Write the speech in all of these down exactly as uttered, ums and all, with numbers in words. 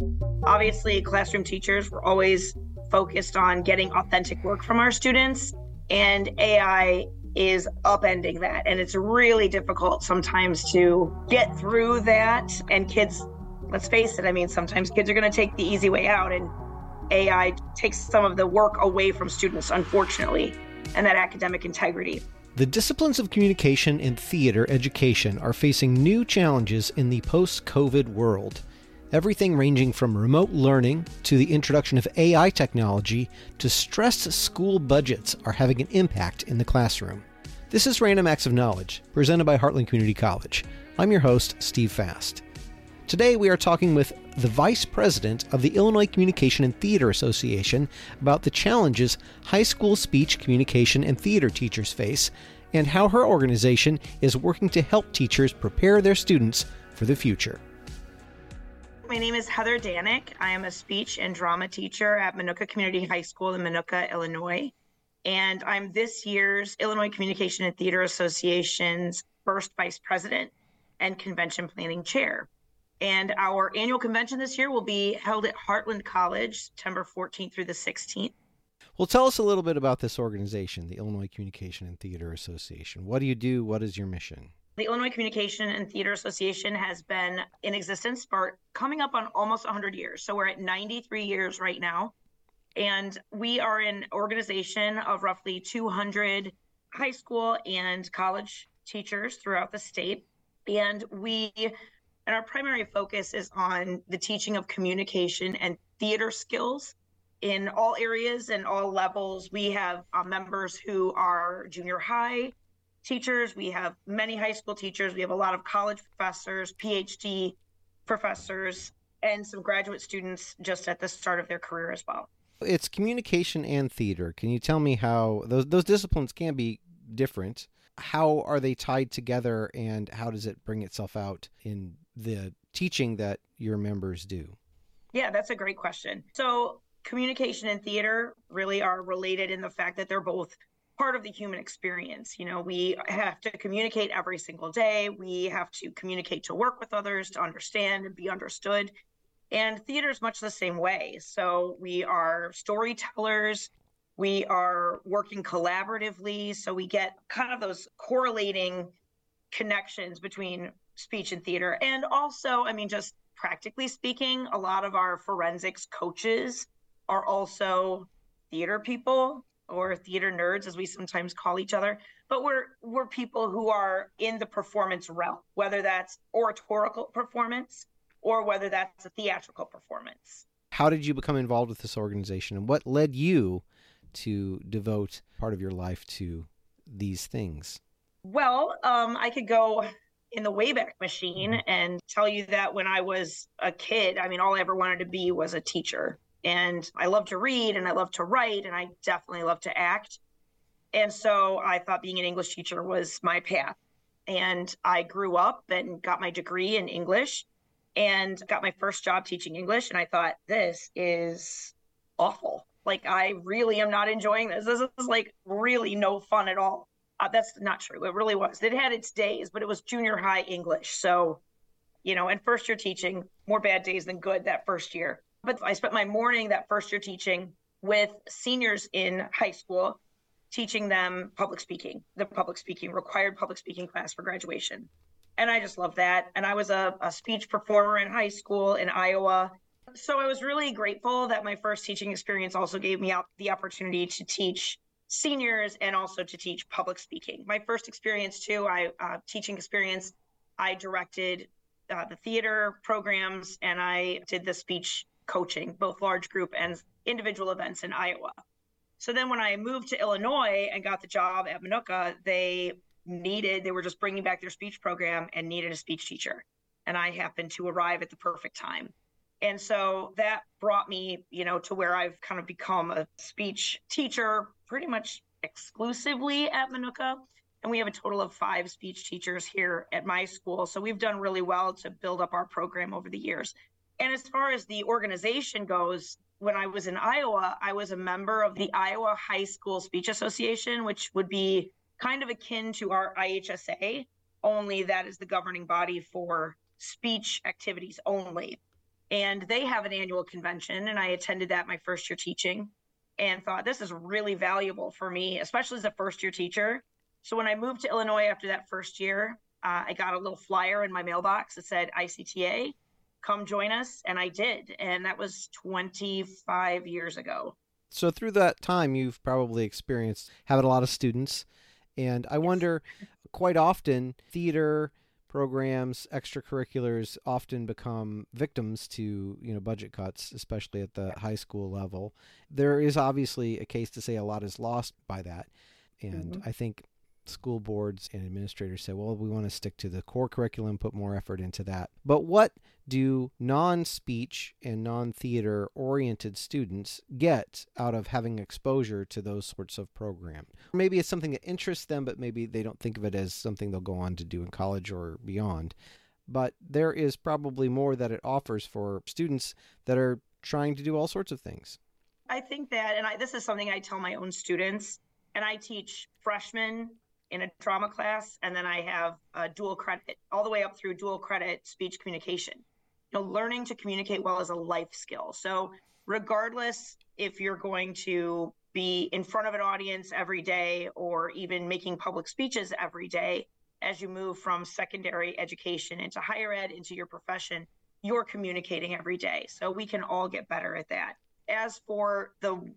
Obviously, classroom teachers were always focused on getting authentic work from our students, and A I is upending that. And it's really difficult sometimes to get through that. And kids, let's face it, I mean, sometimes kids are going to take the easy way out, and A I takes some of the work away from students, unfortunately, and that academic integrity. The disciplines of communication and theater education are facing new challenges in the post-COVID world. Everything ranging from remote learning to the introduction of A I technology to stressed school budgets are having an impact in the classroom. This is Random Acts of Knowledge, presented by Heartland Community College. I'm your host, Steve Fast. Today we are talking with the Vice President of the Illinois Communication and Theater Association about the challenges high school speech, communication, and theater teachers face and how her organization is working to help teachers prepare their students for the future. My name is Heather Danek. I am a speech and drama teacher at Minooka Community High School in Minooka, Illinois. And I'm this year's Illinois Communication and Theater Association's first Vice President and Convention Planning Chair. And our annual convention this year will be held at Heartland College, September fourteenth through the sixteenth. Well, tell us a little bit about this organization, the Illinois Communication and Theater Association. What do you do? What is your mission? The Illinois Communication and Theater Association has been in existence for coming up on almost one hundred years. So we're at ninety-three years right now. And we are an organization of roughly two hundred high school and college teachers throughout the state. And we, and our primary focus is on the teaching of communication and theater skills in all areas and all levels. We have uh, members who are junior high teachers. We have many high school teachers. We have a lot of college professors, P H D professors, and some graduate students just at the start of their career as well. It's communication and theater. Can you tell me how those those disciplines can be different? How are they tied together, and how does it bring itself out in the teaching that your members do? Yeah, that's a great question. So communication and theater really are related in the fact that they're both part of the human experience. You know, we have to communicate every single day. We have to communicate to work with others, to understand and be understood. And theater is much the same way. So we are storytellers. We are working collaboratively. So we get kind of those correlating connections between speech and theater. And also, I mean, just practically speaking, a lot of our forensics coaches are also theater people, or theater nerds, as we sometimes call each other. But we're we're people who are in the performance realm, whether that's oratorical performance or whether that's a theatrical performance. How did you become involved with this organization, and what led you to devote part of your life to these things? Well, um, I could go in the Wayback Machine and tell you that when I was a kid, I mean, all I ever wanted to be was a teacher. And I love to read and I love to write and I definitely love to act. And so I thought being an English teacher was my path. And I grew up and got my degree in English and got my first job teaching English. And I thought, this is awful. Like, I really am not enjoying this. This is like really no fun at all. Uh, that's not true. It really was. It had its days, but it was junior high English. So, you know, and first year teaching, more bad days than good that first year. But I spent my morning that first year teaching with seniors in high school, teaching them public speaking, the public speaking, required public speaking class for graduation. And I just loved that. And I was a, a speech performer in high school in Iowa. So I was really grateful that my first teaching experience also gave me out the opportunity to teach seniors and also to teach public speaking. My first experience too, I uh, teaching experience, I directed uh, the theater programs and I did the speech coaching, both large group and individual events in Iowa. So then when I moved to Illinois and got the job at Minooka, they needed, they were just bringing back their speech program and needed a speech teacher. And I happened to arrive at the perfect time. And so that brought me, you know, to where I've kind of become a speech teacher pretty much exclusively at Minooka. And we have a total of five speech teachers here at my school. So we've done really well to build up our program over the years. And as far as the organization goes, when I was in Iowa, I was a member of the Iowa High School Speech Association, which would be kind of akin to our I H S A, only that is the governing body for speech activities only. And they have an annual convention, and I attended that my first year teaching and thought this is really valuable for me, especially as a first year teacher. So when I moved to Illinois after that first year, uh, I got a little flyer in my mailbox that said I C T A, come join us. And I did. And that was twenty-five years ago. So through that time, you've probably experienced having a lot of students. And I wonder, quite often, theater programs, extracurriculars often become victims to, you know, budget cuts, especially at the high school level. There is obviously a case to say a lot is lost by that. And mm-hmm. I think school boards and administrators say, well, we want to stick to the core curriculum, put more effort into that. But what do non-speech and non-theater oriented students get out of having exposure to those sorts of programs? Maybe it's something that interests them, but maybe they don't think of it as something they'll go on to do in college or beyond. But there is probably more that it offers for students that are trying to do all sorts of things. I think that, and I, this is something I tell my own students, and I teach freshmen in a drama class, and then I have a dual credit, all the way up through dual credit speech communication. You know, learning to communicate well is a life skill. So regardless if you're going to be in front of an audience every day or even making public speeches every day, as you move from secondary education into higher ed, into your profession, you're communicating every day. So we can all get better at that. As for the, um,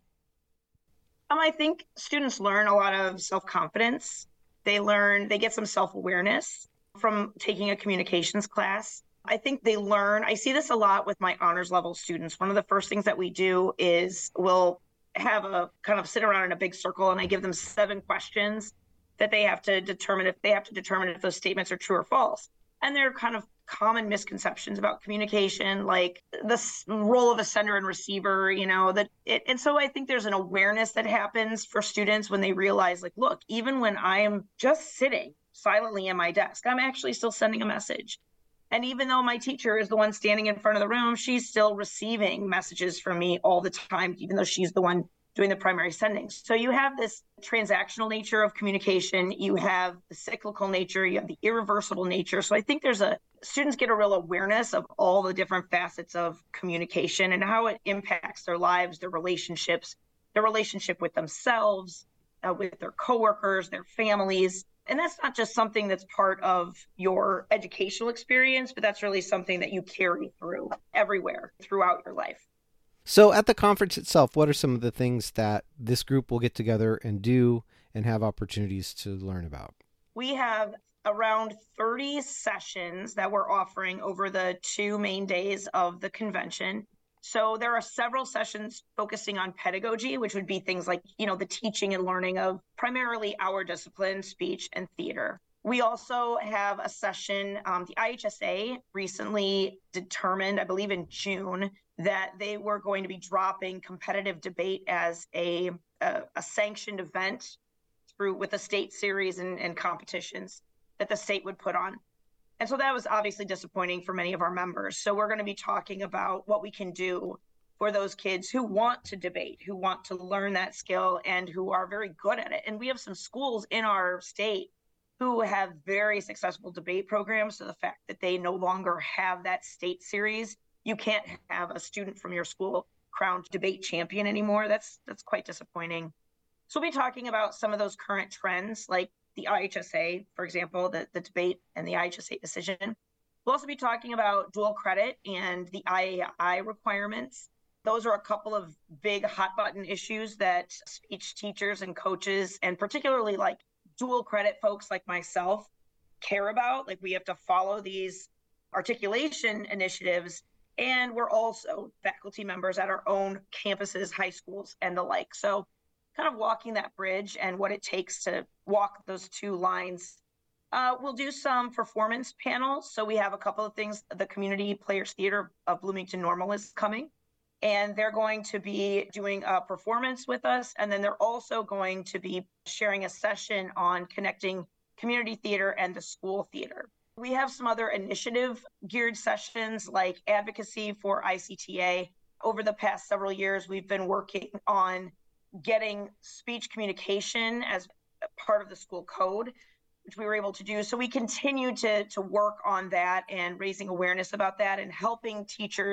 I think students learn a lot of self-confidence. They learn, they get some self-awareness from taking a communications class. I think they learn, I see this a lot with my honors level students. One of the first things that we do is we'll have a kind of sit around in a big circle, and I give them seven questions that they have to determine if they have to determine if those statements are true or false. And they're kind of common misconceptions about communication, like the role of a sender and receiver, you know, that it, and so I think there's an awareness that happens for students when they realize, like, look, even when I'm just sitting silently in my desk, I'm actually still sending a message. And even though my teacher is the one standing in front of the room, she's still receiving messages from me all the time, even though she's the one doing the primary sending. So you have this transactional nature of communication, you have the cyclical nature, you have the irreversible nature. So I think there's a, students get a real awareness of all the different facets of communication and how it impacts their lives, their relationships, their relationship with themselves, uh, with their coworkers, their families. And that's not just something that's part of your educational experience, but that's really something that you carry through everywhere throughout your life. So at the conference itself, what are some of the things that this group will get together and do and have opportunities to learn about? We have around thirty sessions that we're offering over the two main days of the convention. So there are several sessions focusing on pedagogy, which would be things like, you know, the teaching and learning of primarily our discipline, speech and theater. We also have a session, um, the I H S A recently determined, I believe in June, that they were going to be dropping competitive debate as a, a, a sanctioned event through with a state series and, and competitions that the state would put on. And so that was obviously disappointing for many of our members. So we're going to be talking about what we can do for those kids who want to debate, who want to learn that skill and who are very good at it. And we have some schools in our state who have very successful debate programs. So the fact that they no longer have that state series, you can't have a student from your school crowned debate champion anymore. That's that's quite disappointing. So we'll be talking about some of those current trends, like the I H S A, for example, the, the debate and the I H S A decision. We'll also be talking about dual credit and the I A I requirements. Those are a couple of big hot button issues that speech teachers and coaches, and particularly like dual credit folks like myself, care about. Like, we have to follow these articulation initiatives, and we're also faculty members at our own campuses, high schools, and the like. So kind of walking that bridge and what it takes to walk those two lines. Uh, we'll do some performance panels. So we have a couple of things. The Community Players Theater of Bloomington Normal is coming, and they're going to be doing a performance with us. And then they're also going to be sharing a session on connecting community theater and the school theater. We have some other initiative geared sessions like advocacy for I C T A. Over the past several years, we've been working on getting speech communication as part of the school code, which we were able to do. So we continue to, to work on that and raising awareness about that and helping teachers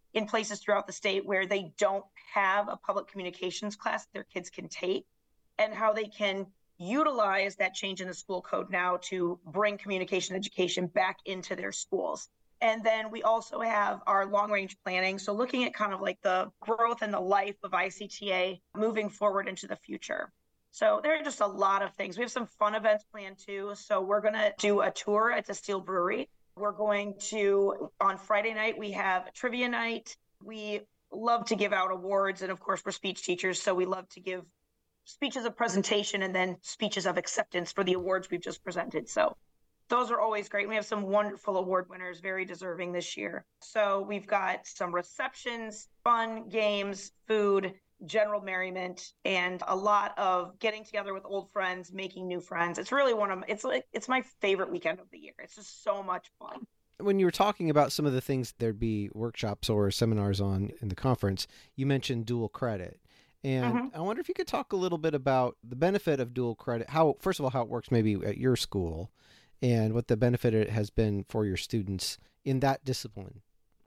in places throughout the state where they don't have a public communications class their kids can take, and how they can utilize that change in the school code now to bring communication education back into their schools. And then we also have our long range planning. So looking at kind of like the growth and the life of I C T A moving forward into the future. So there are just a lot of things. We have some fun events planned too. So we're going to do a tour at the Steel Brewery. We're going to, on Friday night, we have trivia night. We love to give out awards. And of course, we're speech teachers. So we love to give speeches of presentation and then speeches of acceptance for the awards we've just presented. So those are always great. We have some wonderful award winners, very deserving this year. So we've got some receptions, fun games, food, general merriment, and a lot of getting together with old friends, making new friends. It's really one of it's like it's my favorite weekend of the year. It's just so much fun. When you were talking about some of the things there'd be workshops or seminars on in the conference, you mentioned dual credit. And mm-hmm. I wonder if you could talk a little bit about the benefit of dual credit, how, first of all, how it works maybe at your school, and what the benefit it has been for your students in that discipline.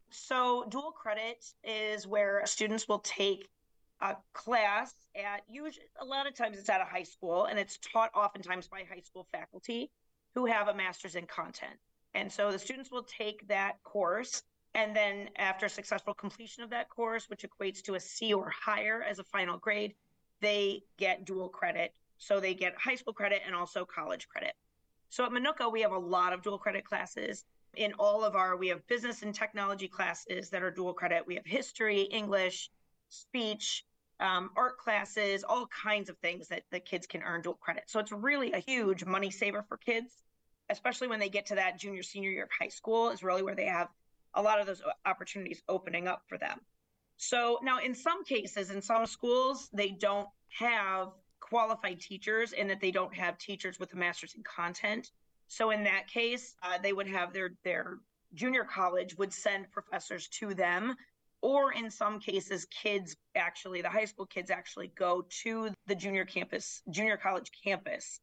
So dual credit is where students will take a class at, usually, a lot of times it's at a high school, and it's taught oftentimes by high school faculty who have a master's in content. And so the students will take that course, and then after successful completion of that course, which equates to a C or higher as a final grade, they get dual credit. So they get high school credit and also college credit. So at Minooka, we have a lot of dual credit classes. In all of our, we have business and technology classes that are dual credit. We have history, English, speech, um, art classes, all kinds of things that the kids can earn dual credit. So it's really a huge money saver for kids, especially when they get to that junior, senior year of high school is really where they have a lot of those opportunities opening up for them. So now in some cases, in some schools, they don't have qualified teachers and that they don't have teachers with a master's in content. So in that case, uh, they would have their, their junior college would send professors to them. Or in some cases, kids actually, the high school kids actually go to the junior campus, junior college campus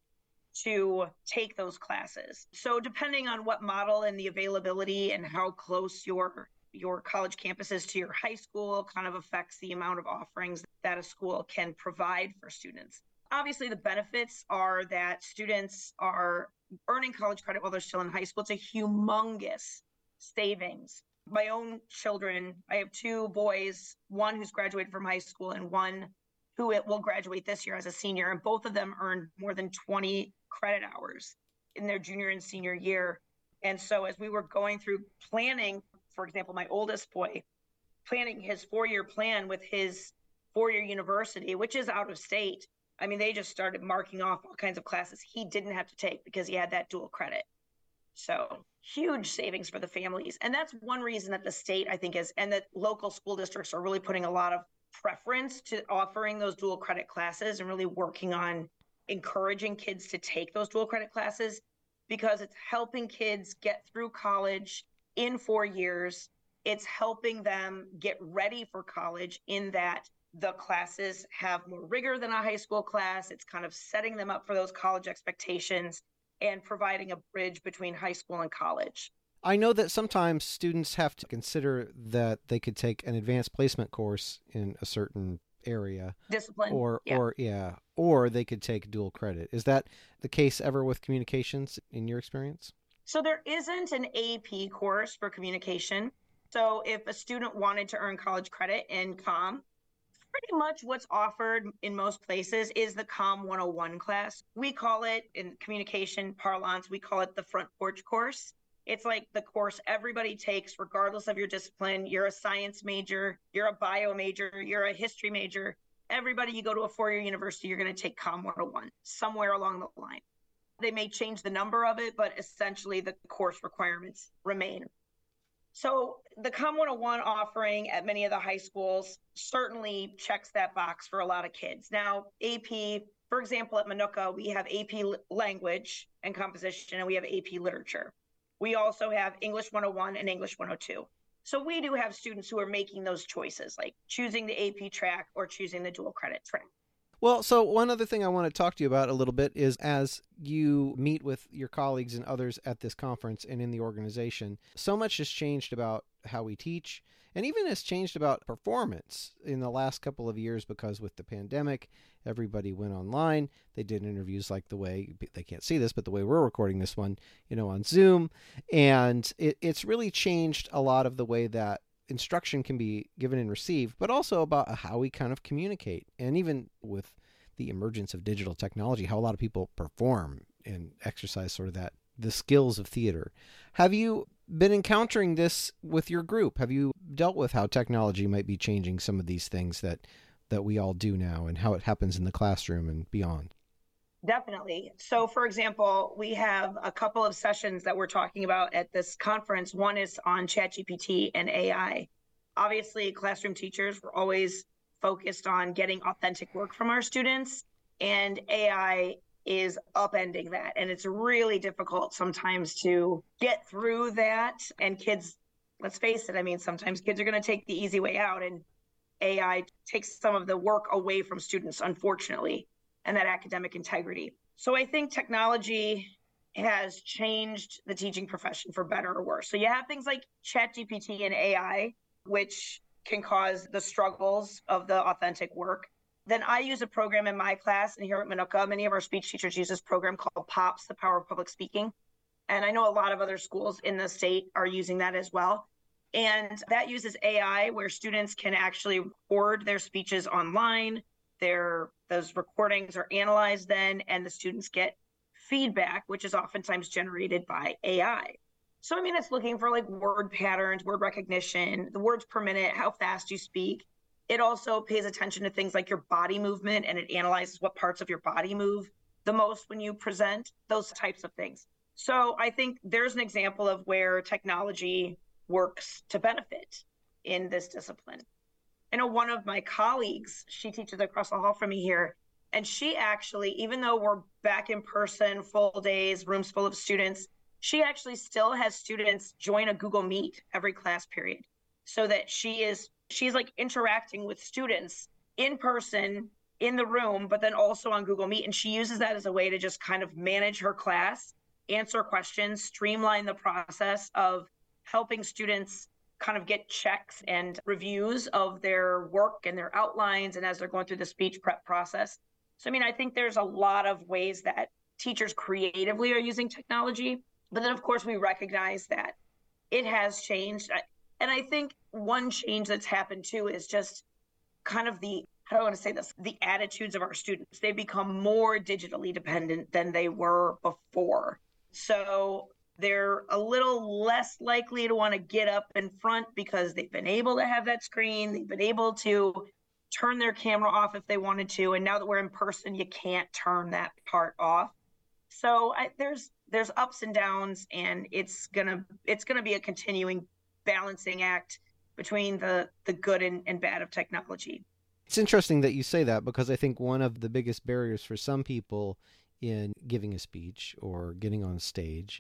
to take those classes. So depending on what model and the availability and how close your your college campus is to your high school kind of affects the amount of offerings that a school can provide for students. Obviously, the benefits are that students are earning college credit while they're still in high school. It's a humongous savings. My own children, I have two boys, one who's graduated from high school and one who it will graduate this year as a senior. And both of them earned more than twenty credit hours in their junior and senior year. And so as we were going through planning, for example, my oldest boy, planning his four-year plan with his four-year university, which is out of state, I mean, they just started marking off all kinds of classes he didn't have to take because he had that dual credit. So huge savings for the families. And that's one reason that the state, I think, is, and that local school districts are really putting a lot of preference to offering those dual credit classes and really working on encouraging kids to take those dual credit classes, because it's helping kids get through college in four years. It's helping them get ready for college in that the classes have more rigor than a high school class. It's kind of setting them up for those college expectations and providing a bridge between high school and college. I know that sometimes students have to consider that they could take an advanced placement course in a certain area. Discipline. Or, yeah. or, yeah, or they could take dual credit. Is that the case ever with communications in your experience? So there isn't an A P course for communication. So if a student wanted to earn college credit in comm, pretty much what's offered in most places is the Comm one oh one class. We call it, in communication parlance, we call it the front porch course. It's like the course everybody takes regardless of your discipline. You're a science major, you're a bio major, you're a history major. Everybody, you go to a four-year university, you're going to take Comm one oh one somewhere along the line. They may change the number of it, but essentially the course requirements remain. So the Comm one oh one offering at many of the high schools certainly checks that box for a lot of kids. Now, A P, for example, at Minooka, we have A P language and composition, and we have A P literature. We also have English one oh one and English one oh two. So we do have students who are making those choices, like choosing the A P track or choosing the dual credit track. Well, so one other thing I want to talk to you about a little bit is as you meet with your colleagues and others at this conference and in the organization, so much has changed about how we teach and even has changed about performance in the last couple of years, because with the pandemic, everybody went online. They did interviews like the way, they can't see this, but the way we're recording this one, you know, on Zoom. And it, it's really changed a lot of the way that instruction can be given and received, but also about how we kind of communicate. And even with the emergence of digital technology, how a lot of people perform and exercise sort of that, the skills of theater. Have you been encountering this with your group? Have you dealt with how technology might be changing some of these things that, that we all do now, and how it happens in the classroom and beyond? Definitely. So, for example, we have a couple of sessions that we're talking about at this conference. One is on ChatGPT and A I. Obviously, classroom teachers were always focused on getting authentic work from our students, and A I is upending that. And it's really difficult sometimes to get through that. And kids, let's face it, I mean, sometimes kids are going to take the easy way out, and A I takes some of the work away from students, unfortunately, and that academic integrity. So I think technology has changed the teaching profession for better or worse. So you have things like ChatGPT and A I, which can cause the struggles of the authentic work. Then I use a program in my class, and here at Minooka, many of our speech teachers use this program called POPS, the Power of Public Speaking. And I know a lot of other schools in the state are using that as well. And that uses A I, where students can actually record their speeches online. Their, those recordings are analyzed then, and the students get feedback, which is oftentimes generated by A I. So, I mean, it's looking for like word patterns, word recognition, the words per minute, how fast you speak. It also pays attention to things like your body movement, and it analyzes what parts of your body move the most when you present, those types of things. So I think there's an example of where technology works to benefit in this discipline. I know one of my colleagues, she teaches across the hall from me here, and she actually, even though we're back in person, full days, rooms full of students, she actually still has students join a Google Meet every class period, so that she is, she's like interacting with students in person in the room, but then also on Google Meet. And she uses that as a way to just kind of manage her class, answer questions, streamline the process of helping students kind of get checks and reviews of their work and their outlines, and as they're going through the speech prep process. So, I mean, I think there's a lot of ways that teachers creatively are using technology, but then of course we recognize that it has changed. And I think one change that's happened too is just kind of the, how do I want to say this, the attitudes of our students. They've become more digitally dependent than they were before. So they're a little less likely to want to get up in front because they've been able to have that screen. They've been able to turn their camera off if they wanted to. And now that we're in person, you can't turn that part off. So I, there's there's ups and downs, and it's gonna it's gonna be a continuing balancing act between the the good and, and bad of technology. It's interesting that you say that, because I think one of the biggest barriers for some people in giving a speech or getting on stage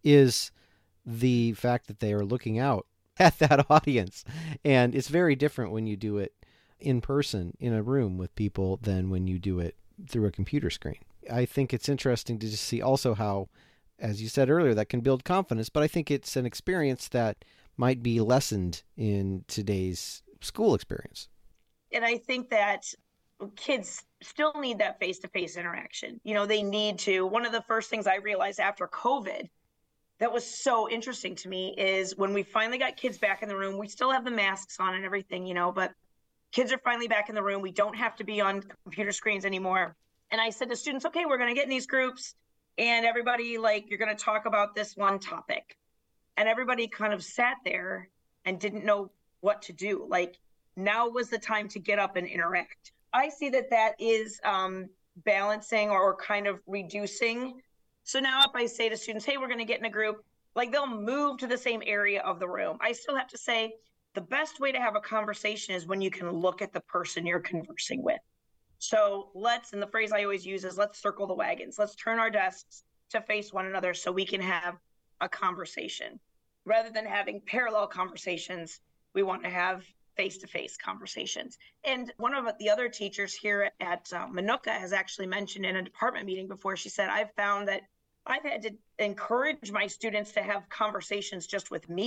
is the fact that they are looking out at that audience. And it's very different when you do it in person in a room with people than when you do it through a computer screen. I think it's interesting to just see also how, as you said earlier, that can build confidence, but I think it's an experience that might be lessened in today's school experience. And I think that kids still need that face-to-face interaction. You know, they need to. One of the first things I realized after COVID that was so interesting to me is when we finally got kids back in the room, we still have the masks on and everything, you know, but kids are finally back in the room. We don't have to be on computer screens anymore. And I said to students, okay, we're going to get in these groups, and everybody, like, you're going to talk about this one topic. And everybody kind of sat there and didn't know what to do. Like, now was the time to get up and interact. I see that that is um, balancing or kind of reducing. So now if I say to students, hey, we're going to get in a group, like, they'll move to the same area of the room. I still have to say the best way to have a conversation is when you can look at the person you're conversing with. So let's, and the phrase I always use is, let's circle the wagons. Let's turn our desks to face one another so we can have a conversation. Rather than having parallel conversations, we want to have face-to-face conversations. And one of the other teachers here at uh, Minooka has actually mentioned in a department meeting before, she said, I've found that I've had to encourage my students to have conversations just with me.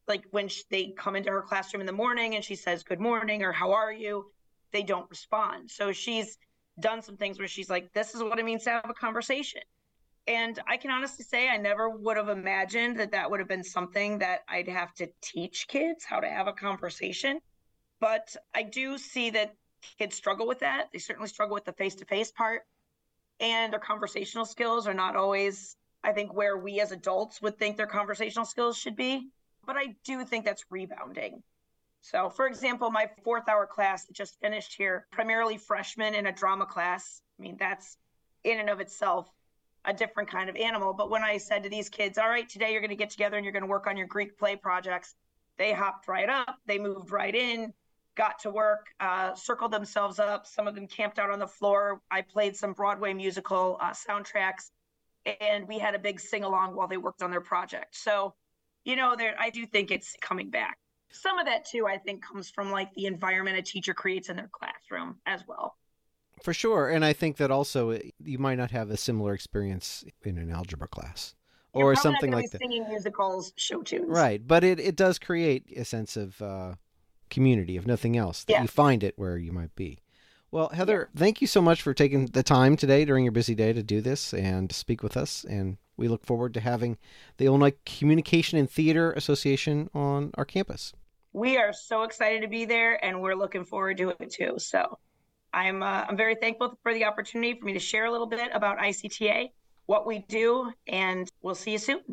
like when she, they come into her classroom in the morning and she says, good morning, or how are you? They don't respond. So she's done some things where she's like, this is what it means to have a conversation. And I can honestly say I never would have imagined that that would have been something that I'd have to teach kids how to have a conversation. But I do see that kids struggle with that. They certainly struggle with the face-to-face part. And their conversational skills are not always, I think, where we as adults would think their conversational skills should be. But I do think that's rebounding. So, for example, my fourth hour class that just finished here, primarily freshmen in a drama class. I mean, that's in and of itself a different kind of animal. But when I said to these kids, all right, today you're going to get together and you're going to work on your Greek play projects, they hopped right up. They moved right in, got to work, uh, circled themselves up. Some of them camped out on the floor. I played some Broadway musical uh, soundtracks, and we had a big sing-along while they worked on their project. So, you know, there, I do think it's coming back. Some of that, too, I think comes from like the environment a teacher creates in their classroom as well. For sure. And I think that also you might not have a similar experience in an algebra class or something like that. Singing musicals, show tunes. Right. But it, it does create a sense of uh, community, if nothing else, that yeah. you find it where you might be. Well, Heather, yeah. thank you so much for taking the time today during your busy day to do this and speak with us. And we look forward to having the Illinois Communication and Theater Association on our campus. We are so excited to be there, and we're looking forward to it too. So I'm uh, I'm very thankful for the opportunity for me to share a little bit about I C T A, what we do, and we'll see you soon.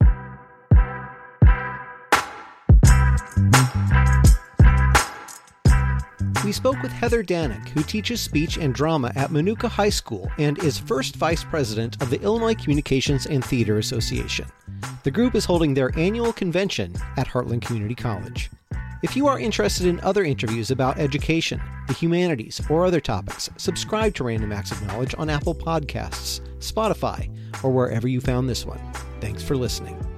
We spoke with Heather Danek, who teaches speech and drama at Manuka High School and is first vice president of the Illinois Communications and Theater Association. The group is holding their annual convention at Heartland Community College. If you are interested in other interviews about education, the humanities, or other topics, subscribe to Random Acts of Knowledge on Apple Podcasts, Spotify, or wherever you found this one. Thanks for listening.